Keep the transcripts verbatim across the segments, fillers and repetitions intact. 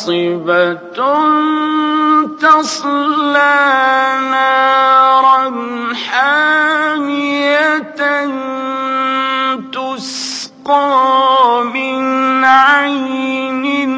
كاصبة تصلى نارا حامية تسقى من عين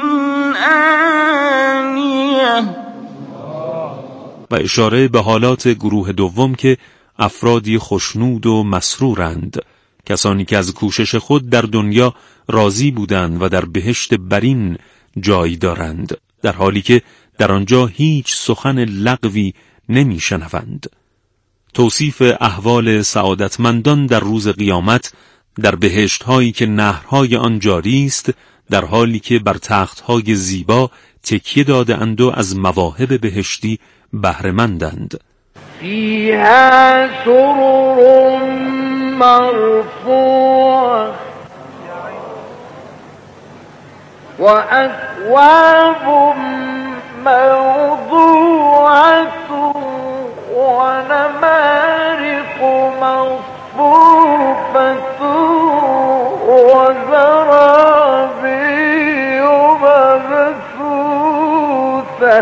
آنية. و اشاره به حالات گروه دوم که افرادی خوشنود و مسرورند، کسانی که از کوشش خود در دنیا راضی بودند و در بهشت برین جای دارند، در حالی که در آنجا هیچ سخن لغوی نمی شنوند. توصیف احوال سعادتمندان در روز قیامت در بهشت هایی که نهرهای آن جاری است، در حالی که بر تخت های زیبا تکیه داده اند و از مواهب بهشتی بهره مندند. فیها سرر مرفوعه و اکواب موضوعه و نمارق مصفوفه و زرابی مبثوثه.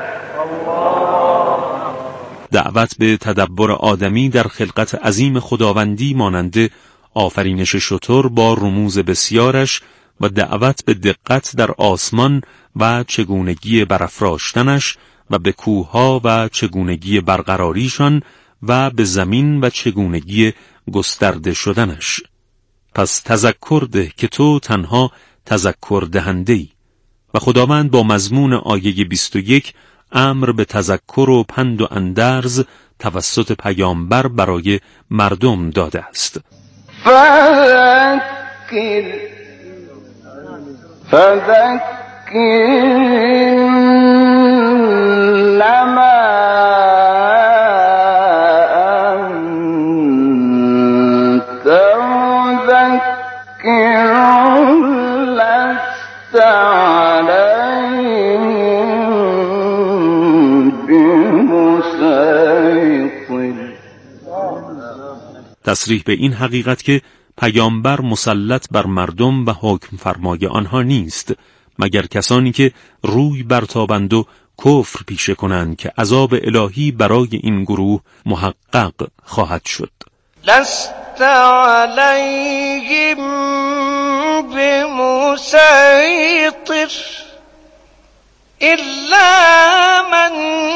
دعوت به تدبر آدمی در خلقت عظیم خداوندی مانند آفرینش شتر با رموز بسیارش و دعوت به دقت در آسمان و چگونگی برافراشتنش و به کوهها و چگونگی برقراریشان و به زمین و چگونگی گسترده شدنش. پس تذکر ده که تو تنها تذکر دهنده‌ای. و خداوند با مضمون آیه بیست و یک امر به تذکر و پند و اندرز توسط پیامبر برای مردم داده است. فذکر فذکر لما انت مذکر لست علیهم بمسیطر. تصریح به این حقیقت که پیامبر مسلط بر مردم و حکم فرمای آنها نیست، مگر کسانی که روی برتابند و کفر پیشه کنند که عذاب الهی برای این گروه محقق خواهد شد. لست علیهم بمسیطر الا من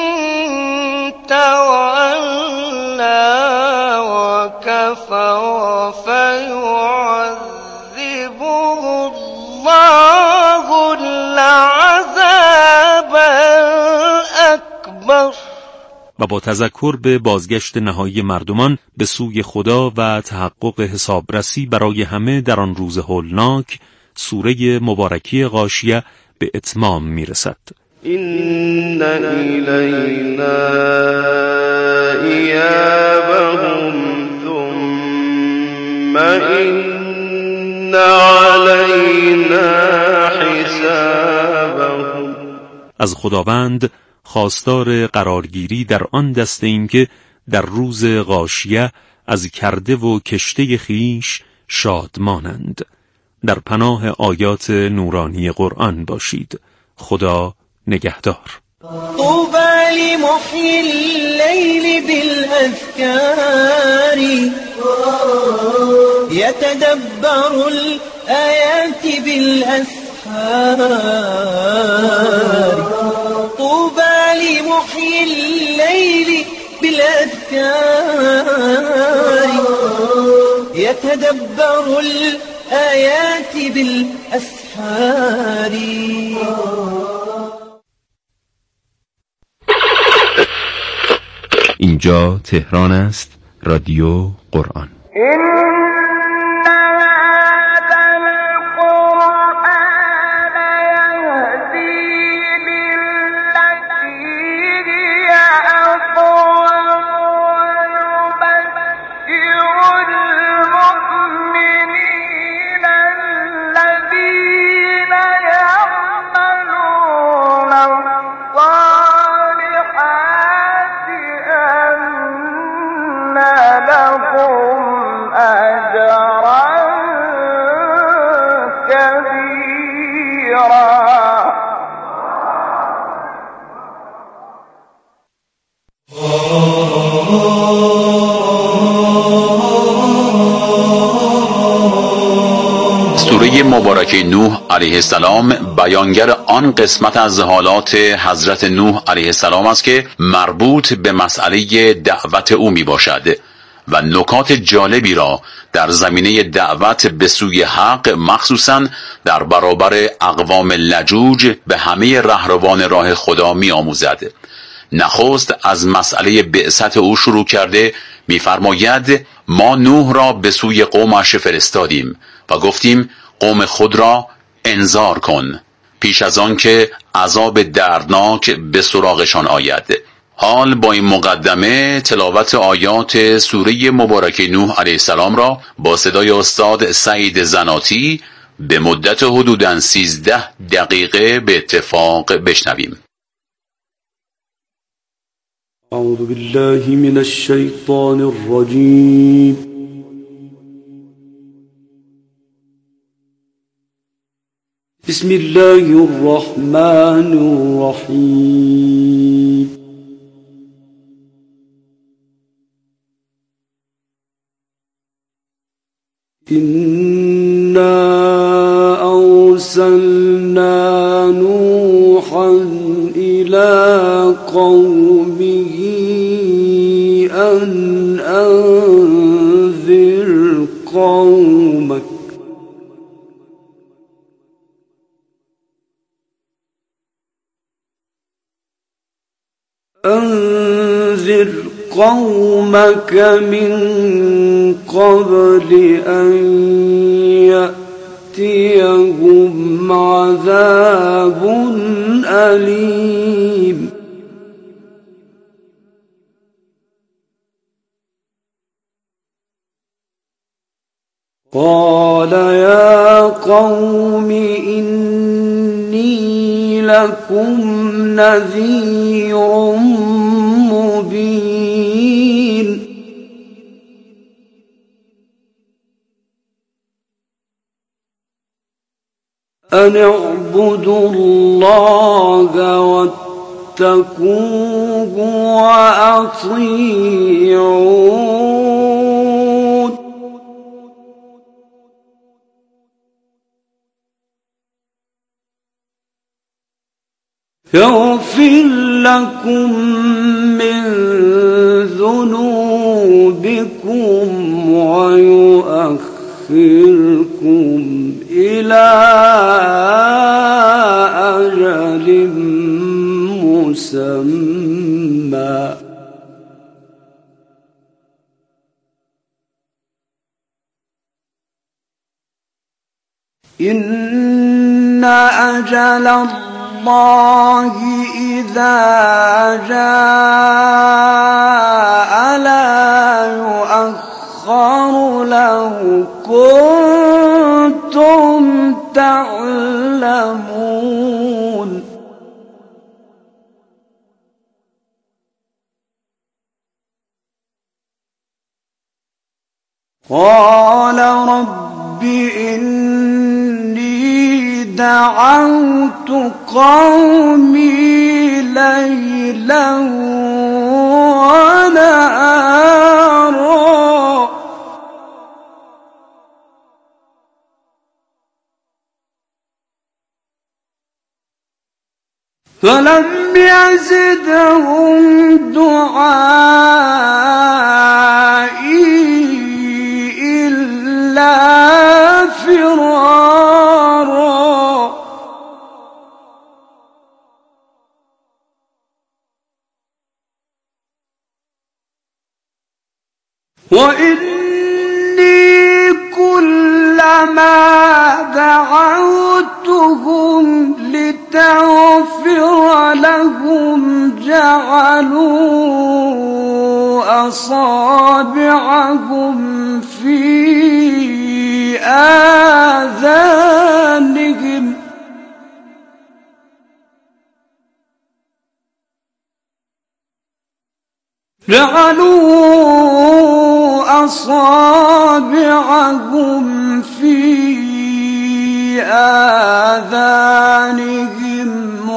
تولی و کفر فیعذبه الله العذاب الاکبر. و با تذکر به بازگشت نهایی مردمان به سوی خدا و تحقق حسابرسی برای همه در آن روز هولناک، سوره مبارکی غاشیه به اتمام میرسد. این الینا ایابهم ثم این علینا حسابهم. از خداوند خواستار قرارگیری در آن دسته ایم که در روز غاشیه از کرده و کشته خیش شادمانند. در پناه آیات نورانی قرآن باشید. خدا نگهدار. طوبى لمحيي الليل بالأذكار يتدبر الآيات بالأسحار. طوبى لمحيي الليل بالأذكار يتدبر الآيات بالأسحار. اینجا تهران است، رادیو قرآن. لهم أجرا مبارکه نوح علیه السلام بیانگر آن قسمت از حالات حضرت نوح علیه السلام است که مربوط به مسئله دعوت او می باشد و نکات جالبی را در زمینه دعوت به سوی حق مخصوصاً در برابر اقوام لجوج به همه رهروان راه خدا می آموزد. نخست از مسئله بعثت او شروع کرده می‌فرماید ما نوح را به سوی قومش فرستادیم و گفتیم قوم خود را انذار کن پیش از آن که عذاب دردناک به سراغشان آید. حال با این مقدمه تلاوت آیات سوره مبارکه نوح علیه السلام را با صدای استاد سعید زناتی به مدت حدوداً سیزده دقیقه به اتفاق بشنویم. اعوذ بالله من الشیطان الرجیم. بسم الله الرحمن الرحیم. إنا أرسلنا نوحا إلى قومه أن أنذر قومك أنذر قومك من قبل أن يأتيهم عذاب أليم. قال يا قوم إني لكم نذير مبين. أن اعبدوا الله واتقوه وأطيعون. يغفر لكم من ذنوبكم ويؤخركم إلى أجل مسمى إن أجل الله إذا جاء لا يؤخر لو كنتم تعلمون. قال رب إني دعوت قومي ليلا ونهارا فلم يزدهم دعائي إلا فرارا. وإني كلما دعوتهم لتغفر لهم جعلوا أصابعهم في آذانهم جعلوا أصابعهم في آذانهم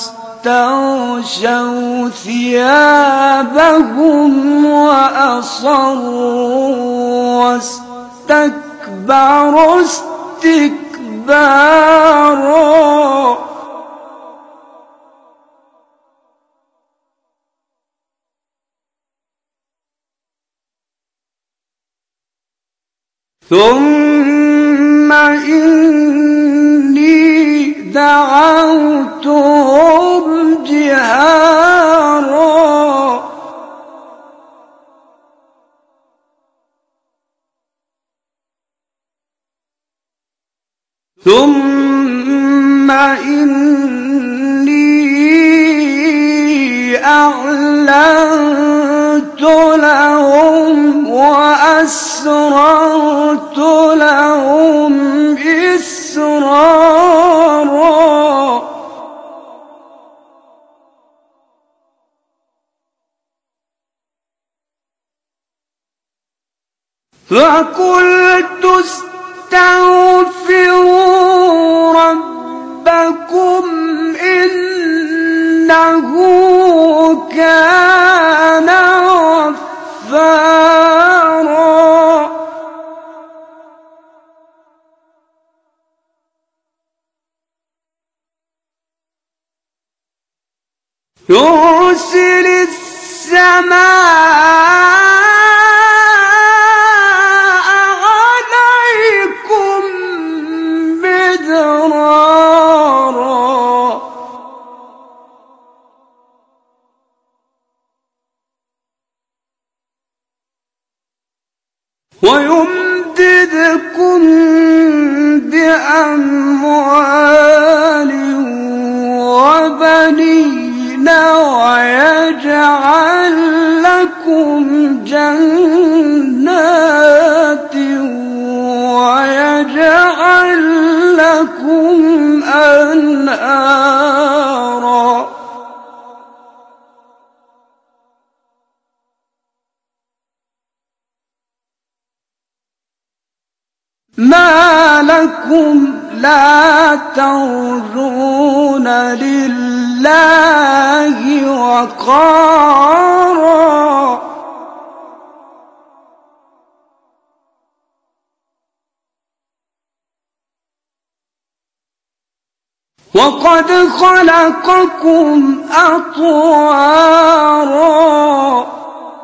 واستغشوا ثيابهم وأصروا واستكبروا استكبارا. جبارا ثم إني دعوتهم جهارا ثم إني أعلنت لهم وأسررت لهم إسرارا فقلت استغفروا ربكم إنه كان غفارا يرسل السماء ويمددكم بأموال وبنين ويجعل لكم جنات ويجعل لكم أنهارا ما لكم لا ترجون لله وقارا وقد خلقكم أطوارا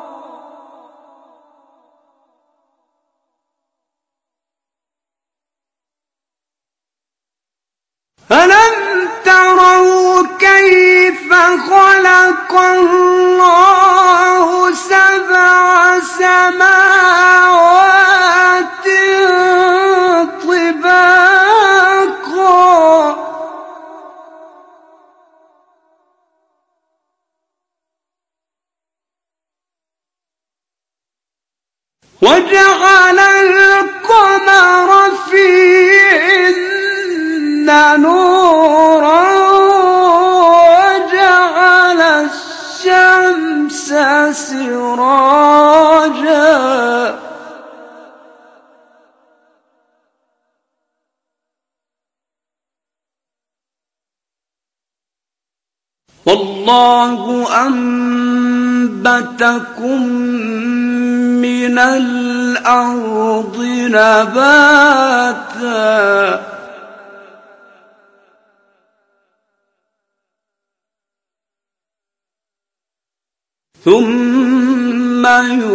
ألم تروا كيف خلق الله سبع سماوات طباقا وجعل القمر فيهن نورا وجعل الشمس سراجا والله أنبتكم من الأرض نباتا ثم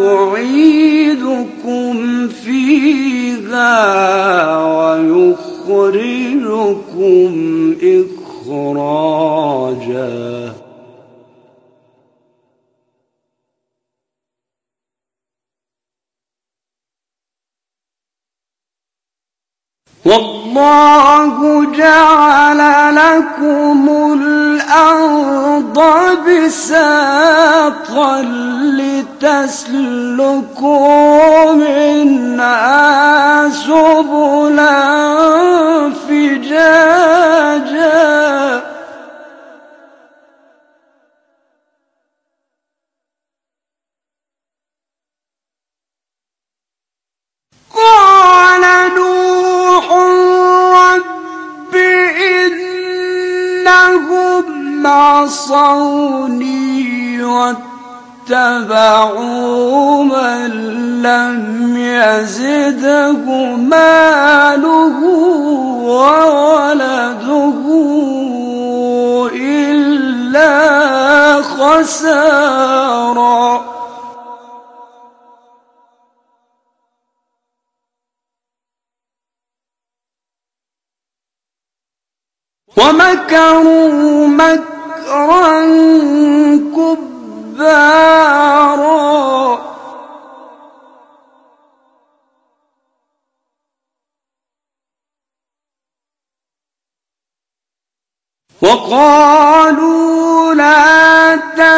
يعيدكم فيها ويخرجكم إخراجا والله جعل لكم الأرض بساطا لتسلكوا منها سبلا فجاجا قال نوح رب إنهم عصوني واتبعوا واتبعوا من لم يزده ماله وولده إلا خسارا ومكروا مكرا كبارا وقالوا لا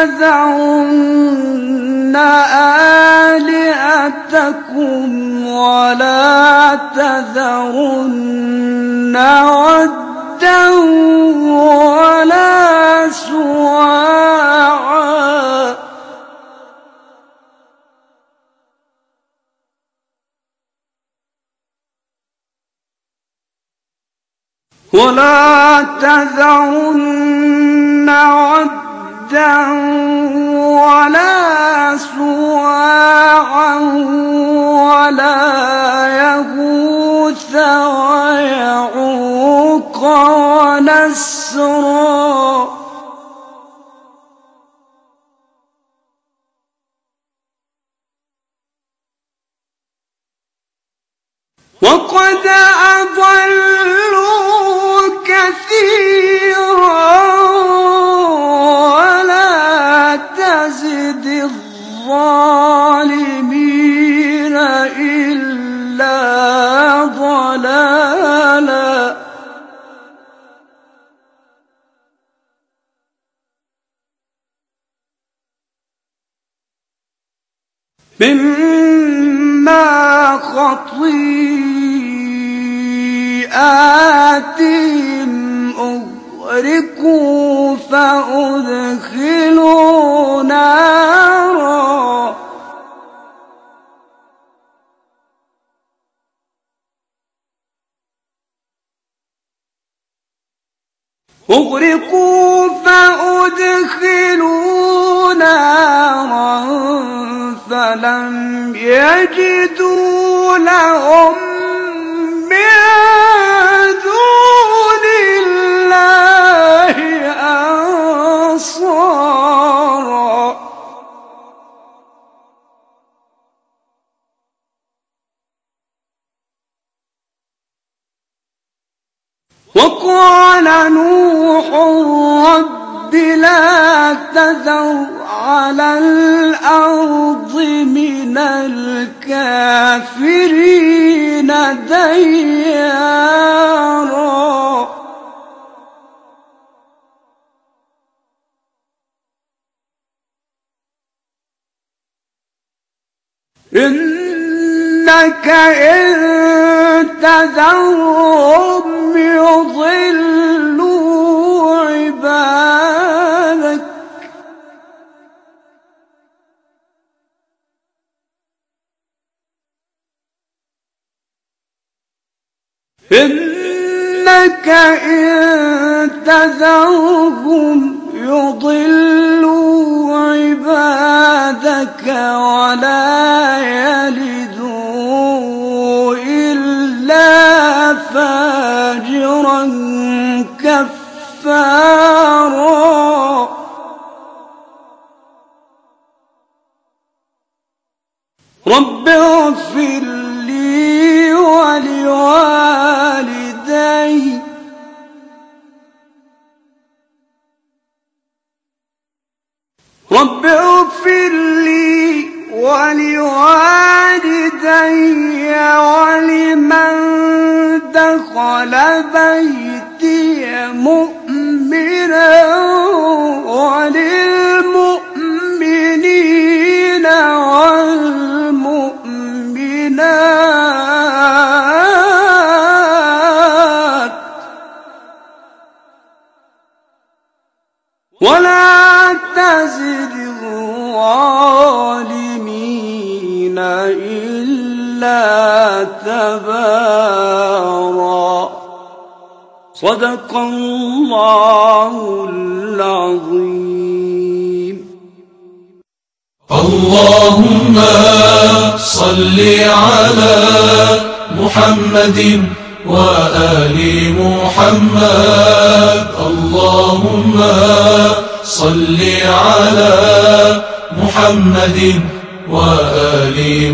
تذرن آلهتكم ولا تذرن ودا ولا سواعا ولا تذرن ودا ولا سواعا ولا يغوث ويعوق ونسرا وقد أضلوا كثيرا ولا تزد الظالمين إلا ضلالا مما خطيئاتهم أغرقوا فأدخلوا نارا أغرقوا فأدخلوا نارا فلم يجدوا لهم من دون الله أنصارا وقال نوح رب لا تذر على الأرض من الكافرين ديارا إنك إن تذرهم يضلوا عبادك إنك إن تذرهم يضلوا عبادك ولا يلدوا إلا فاجرا كفارا رب اغفر لي ولوالدي رب اغفر لي ولوالدي ولمن دخل بيتي مؤمنا وللمؤمنين والمؤمنات ولا تزد الظالمين إلا تبارا صدق الله العظيم. اللهم صل على محمد وآل محمد. اللهم صل على محمد وآل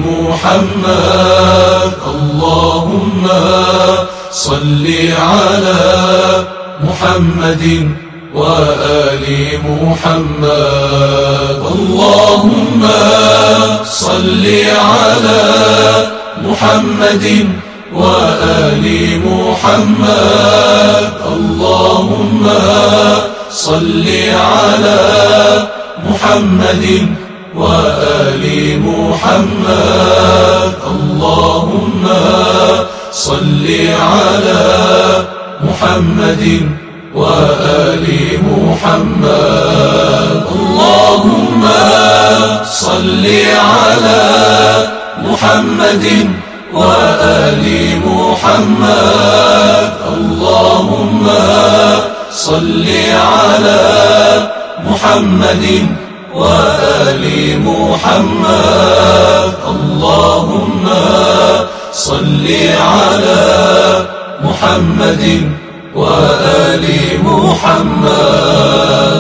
محمد. اللهم صل على محمد وآل محمد. اللهم صل على محمد وآل محمد. اللهم صل على محمد وآل محمد. اللهم صل على محمد وآل محمد. اللهم صل على محمد وآل محمد. اللهم صل على محمد وآل محمد. اللهم صل على محمد وآل محمد.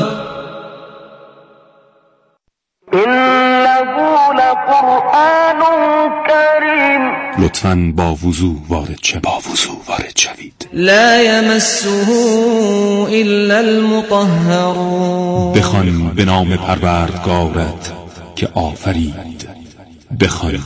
إنه لقرآن كريم. لطفاً با وضوح وارد شوید. با وضوح وارد شوید. لا يمسه إلا المطهرون. بخوان به نام پروردگارت که آفرید. بخوان.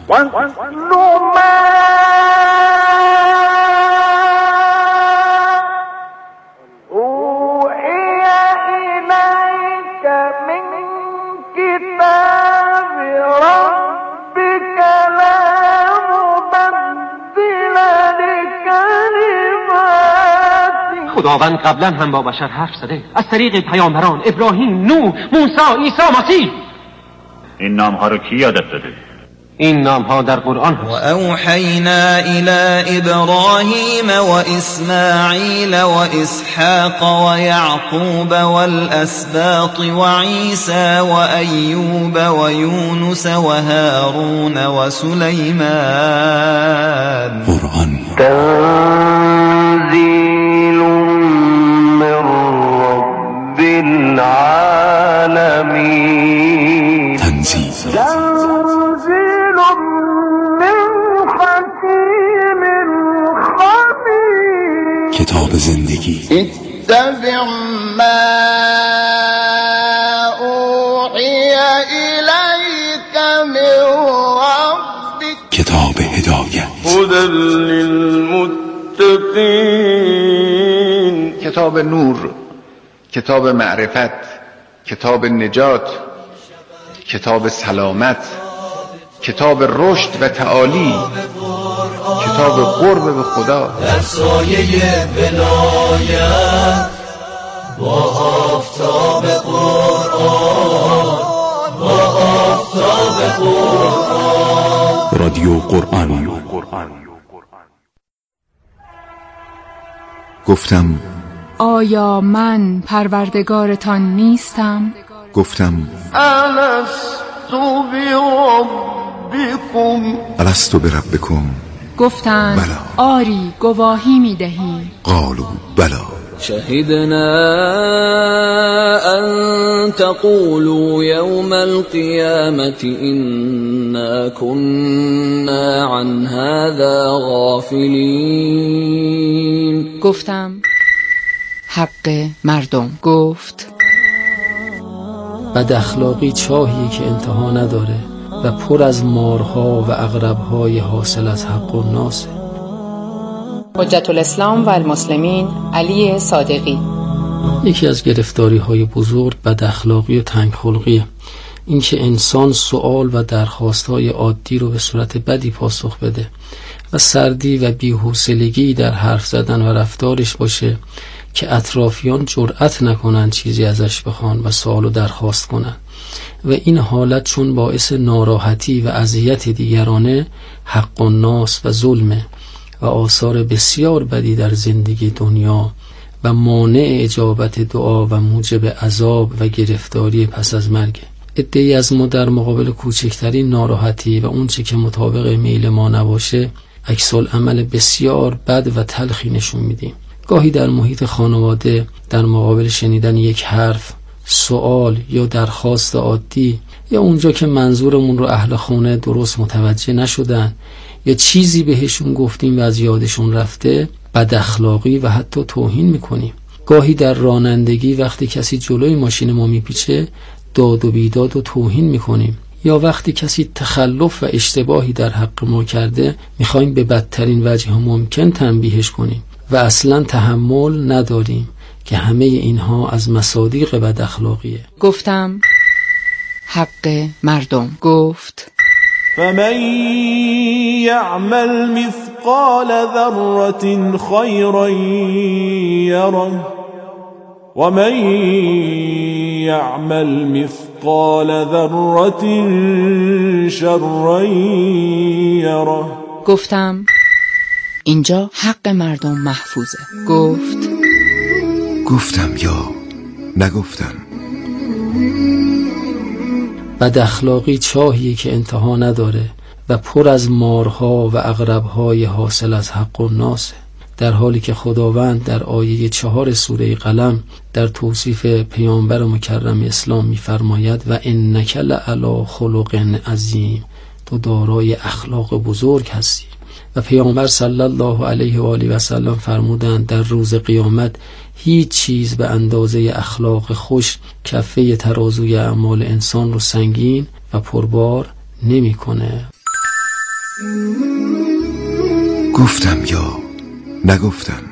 خداوند قبلا هم با بشر حرف زده از طریق پیامبران ابراهیم، نوح، موسی، عیسی مسیح. این نام ها رو کی یادت داده؟ این نام ها در قرآن هست. و اوحینا الی ابراهیم و اسماعیل و اسحاق و یعقوب والاسباط و عیسی و ایوب و یونس و هارون و سلیمان. قرآن تنزیل من رب العالمین. تنزیل تنزیل من حکیم خبیر. کتاب زندگی. اتبع ما اوحی الیک من ربک. کتاب هدایت. هدی للمتقین. کتاب نور، کتاب معرفت، کتاب نجات، کتاب سلامت، کتاب رشد و تعالی، کتاب قرب به خدا. در سایه ولایت با آفتاب قرآن، با آفتاب قرآن. رادیو قرآن. گفتم آیا من پروردگارتان نیستم؟ گفتم الستو بربکم. الستو بربکم. گفتند بلا. آری گواهی می دهیم. قالوا بلا. شهدنا أن تقولوا يوم القيامة إنا كنا عن هذا غافلين. گفتم حق مردم. گفت بد اخلاقی چاهی که انتها نداره و پر از مارها و عقرب‌های حاصل از حق و ناسه. حجت الاسلام و المسلمین علی صادقی. یکی از گرفتاری‌های بزرگ بد اخلاقی و تنگ خلقیه. اینکه انسان سوال و درخواست‌های عادی رو به صورت بدی پاسخ بده و سردی و بی‌حوصلگی در حرف زدن و رفتارش باشه که اطرافیان جرأت نکنن چیزی ازش بخوان و سوال و درخواست کنن و این حالت چون باعث ناراحتی و اذیت دیگرانه حق و ناس و ظلمه و آثار بسیار بدی در زندگی دنیا و مانع اجابت دعا و موجب عذاب و گرفتاری پس از مرگ. عده‌ای از ما در مقابل کوچکترین ناراحتی و اون چه که مطابق میل ما نباشه عکس العمل بسیار بد و تلخی نشون میدیم. گاهی در محیط خانواده در مقابل شنیدن یک حرف، سوال یا درخواست عادی، یا اونجا که منظورمون رو اهل خونه درست متوجه نشدن یا چیزی بهشون گفتیم و از یادشون رفته، بد اخلاقی و حتی توهین میکنیم. گاهی در رانندگی وقتی کسی جلوی ماشین ما میپیچه داد و بیداد و توهین میکنیم، یا وقتی کسی تخلف و اشتباهی در حق ما کرده میخوایم به بدترین وجه ممکن تنبیهش کنیم و اصلا تحمل نداریم که همه اینها از مصادیق بد اخلاقیه. گفتم حق مردم. گفت فمن یعمل مثقال ذره خیرا یره ومن یعمل مثقال ذره شرا یره. گفتم اینجا حق مردم محفوظه. گفت گفتم یا نگفتم. بد اخلاقی چاهیه که انتها نداره و پر از مارها و عقربهای حاصل از حق و ناسه، در حالی که خداوند در آیه چهار سوره قلم در توصیف پیامبر مکرم اسلام می‌فرماید و انک لعلی خلق عظیم، تو دارای اخلاق بزرگ هستی. و پیامبر صلی الله علیه و آله و سلم فرمودند در روز قیامت هیچ چیز به اندازه اخلاق خوش کفه ترازوی اعمال انسان رو سنگین و پربار نمی‌کنه. گفتم یا نگفتم.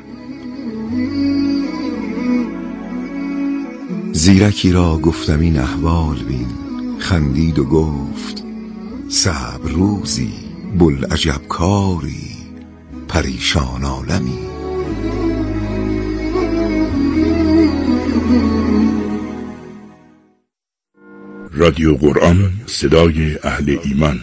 زیرکی را گفتم این احوال بین، خندید و گفت صبر روزی بلعجب کاری پریشان عالمی. رادیو قرآن، صدای اهل ایمان.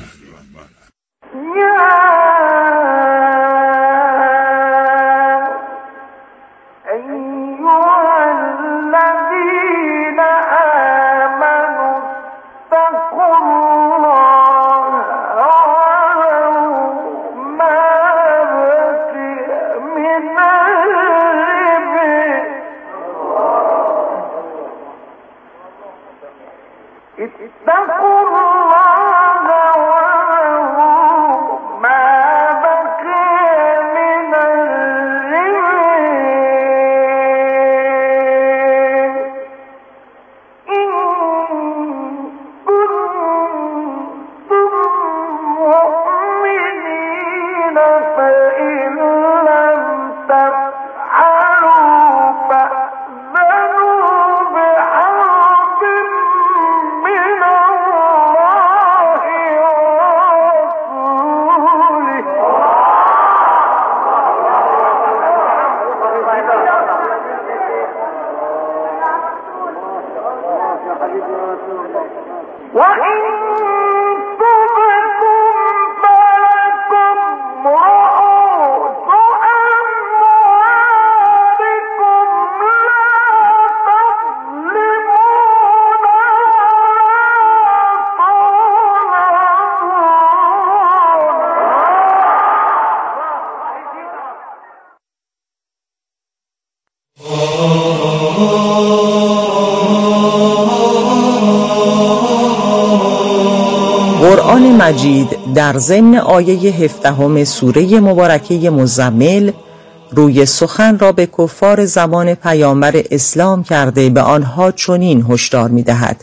قرآن مجید در ضمن آیه هفدهم سوره مبارکه مزمل روی سخن را به کفار زمان پیامبر اسلام کرده به آنها چنین هشدار می‌دهد: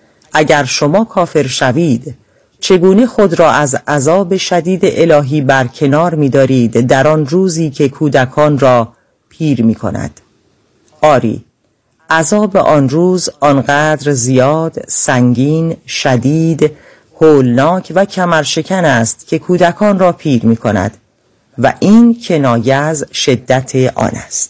اگر شما کافر شوید چگونه خود را از عذاب شدید الهی برکنار می‌دارید در آن روزی که کودکان را پیر می‌کند؟ آری، عذاب آن روز آنقدر زیاد، سنگین، شدید، هولناک و کمرشکن است که کودکان را پیر می کند و این کنایه از شدت آن است.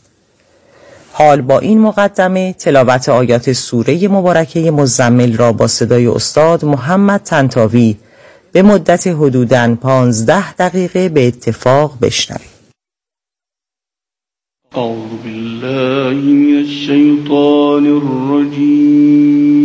حال با این مقدمه تلاوت آیات سوره مبارکه مزمل را با صدای استاد محمد طنطاوی به مدت حدوداً پانزده دقیقه به اتفاق بشنوید. أعوذ بالله من الشيطان الرجيم